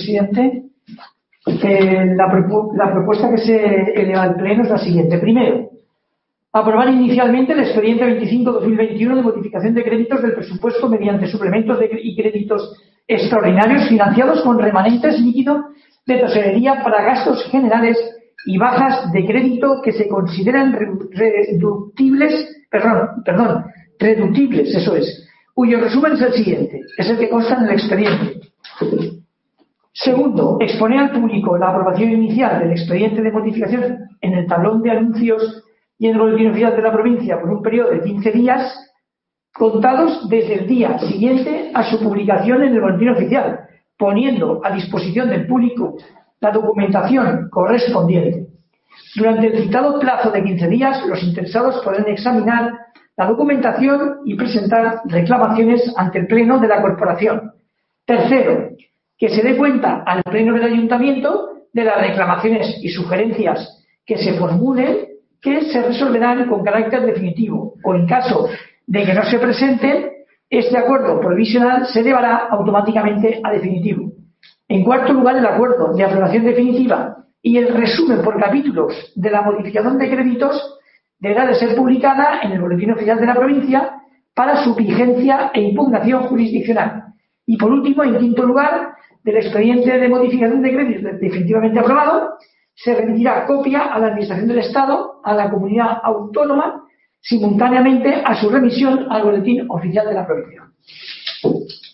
presidente. La propuesta que se eleva al Pleno es la siguiente. Primero, aprobar inicialmente el expediente 25-2021 de modificación de créditos del presupuesto mediante suplementos y créditos extraordinarios financiados con remanentes líquidos de tesorería para gastos generales y bajas de crédito que se consideran reductibles, cuyo resumen es el siguiente, es el que consta en el expediente. Segundo, exponer al público la aprobación inicial del expediente de modificación en el tablón de anuncios y en el boletín oficial de la provincia por un periodo de 15 días contados desde el día siguiente a su publicación en el boletín oficial, poniendo a disposición del público la documentación correspondiente. Durante el citado plazo de 15 días, los interesados podrán examinar la documentación y presentar reclamaciones ante el Pleno de la Corporación. Tercero, que se dé cuenta al Pleno del Ayuntamiento de las reclamaciones y sugerencias que se formulen, que se resolverán con carácter definitivo, o en caso de que no se presenten, este acuerdo provisional se elevará automáticamente a definitivo. En cuarto lugar, el acuerdo de aprobación definitiva y el resumen por capítulos de la modificación de créditos deberá de ser publicada en el boletín oficial de la provincia para su vigencia e impugnación jurisdiccional. Y por último, en quinto lugar, del expediente de modificación de créditos definitivamente aprobado, se remitirá copia a la Administración del Estado, a la comunidad autónoma, simultáneamente a su remisión al boletín oficial de la provincia.